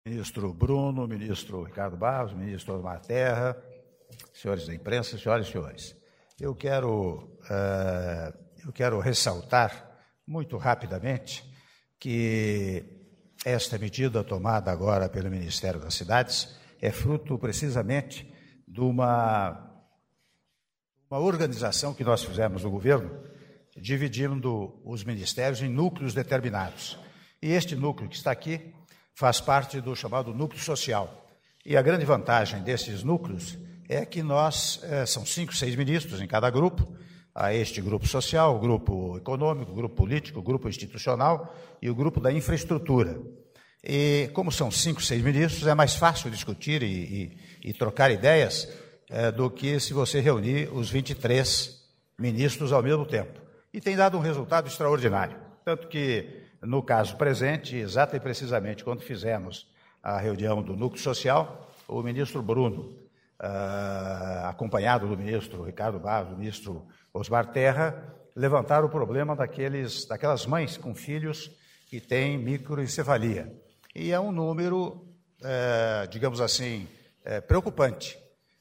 Ministro Bruno, ministro Ricardo Barros, ministro Osmar Terra, senhores da imprensa, senhoras e senhores. Eu quero ressaltar muito rapidamente que esta medida tomada agora pelo Ministério das Cidades é fruto precisamente de uma organização que nós fizemos no governo, dividindo os ministérios em núcleos determinados. E este núcleo que está aqui faz parte do chamado núcleo social. E a grande vantagem desses núcleos é que são 5, 6 ministros em cada grupo, a este grupo social, o grupo econômico, o grupo político, o grupo institucional e o grupo da infraestrutura. E como são 5, 6 ministros, é mais fácil discutir e trocar ideias do que se você reunir os 23 ministros ao mesmo tempo. E tem dado um resultado extraordinário. Tanto que, no caso presente, exata e precisamente quando fizemos a reunião do núcleo social, o ministro Bruno, acompanhado do ministro Ricardo Barros, do ministro Osmar Terra, levantaram o problema daquelas mães com filhos que têm microencefalia. E é um número, digamos assim, preocupante.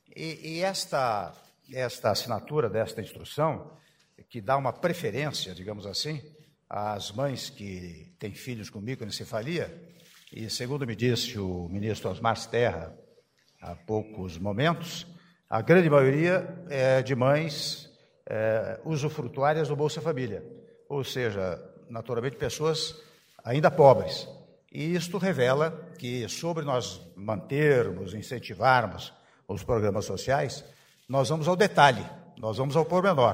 E esta assinatura desta instrução, que dá uma preferência, digamos assim, às mães que têm filhos com microencefalia, e segundo me disse o ministro Osmar Terra há poucos momentos, a grande maioria é de mães usufrutuárias do Bolsa Família, ou seja, naturalmente pessoas ainda pobres. E isto revela que, sobre nós mantermos, incentivarmos os programas sociais, nós vamos ao detalhe, nós vamos ao pormenor.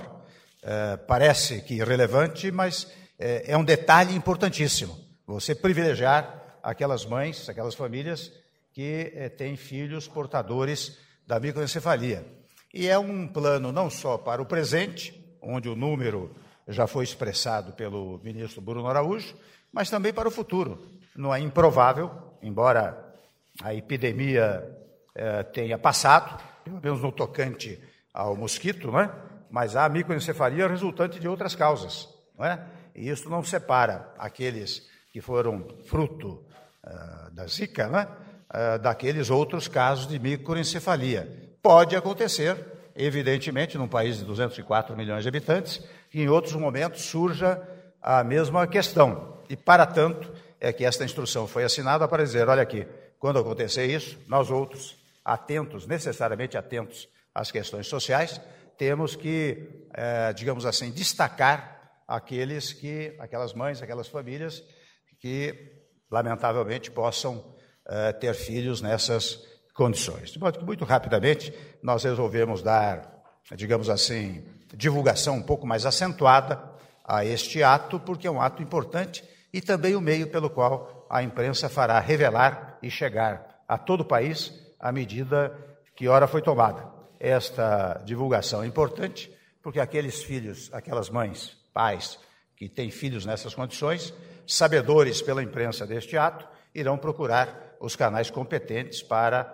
Parece que irrelevante, mas é um detalhe importantíssimo. Você privilegiar aquelas mães, aquelas famílias que têm filhos portadores da microencefalia. E é um plano não só para o presente, onde o número já foi expressado pelo ministro Bruno Araújo, mas também para o futuro. Não é improvável, embora a epidemia tenha passado, pelo menos no tocante ao mosquito, não é? Mas a microencefalia resultante de outras causas, não é? E isso não separa aqueles que foram fruto da Zika, não é? Daqueles outros casos de microencefalia. Pode acontecer, evidentemente, num país de 204 milhões de habitantes, que em outros momentos surja a mesma questão. E, para tanto, é que esta instrução foi assinada para dizer, olha aqui, quando acontecer isso, nós outros, necessariamente atentos às questões sociais, temos que, digamos assim, destacar aquelas mães, aquelas famílias que, lamentavelmente, possam ter filhos nessas condições. De modo que, muito rapidamente, nós resolvemos dar, digamos assim, divulgação um pouco mais acentuada a este ato, porque é um ato importante e também o meio pelo qual a imprensa fará revelar e chegar a todo o país a medida que ora foi tomada. Esta divulgação é importante porque aqueles filhos, aquelas mães, pais que têm filhos nessas condições, sabedores pela imprensa deste ato, irão procurar os canais competentes para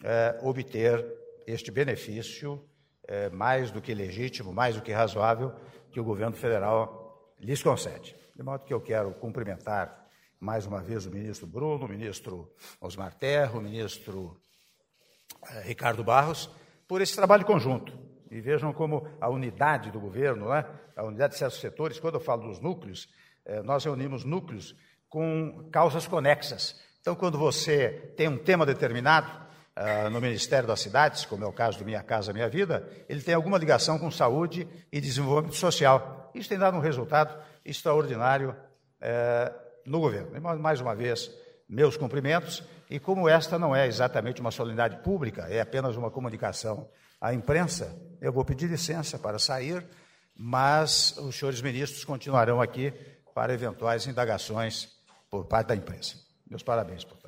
obter este benefício mais do que legítimo, mais do que razoável, que o governo federal lhes concede. De modo que eu quero cumprimentar mais uma vez o ministro Bruno, o ministro Osmar Terra, o ministro Ricardo Barros, por esse trabalho conjunto. E vejam como a unidade do governo, né? A unidade de certos setores, quando eu falo dos núcleos, nós reunimos núcleos com causas conexas. Então, quando você tem um tema determinado no Ministério das Cidades, como é o caso do Minha Casa Minha Vida, ele tem alguma ligação com saúde e desenvolvimento social. Isso tem dado um resultado extraordinário no governo. E, mais uma vez, meus cumprimentos. E como esta não é exatamente uma solenidade pública, é apenas uma comunicação à imprensa, eu vou pedir licença para sair, mas os senhores ministros continuarão aqui para eventuais indagações por parte da imprensa. Meus parabéns, portanto.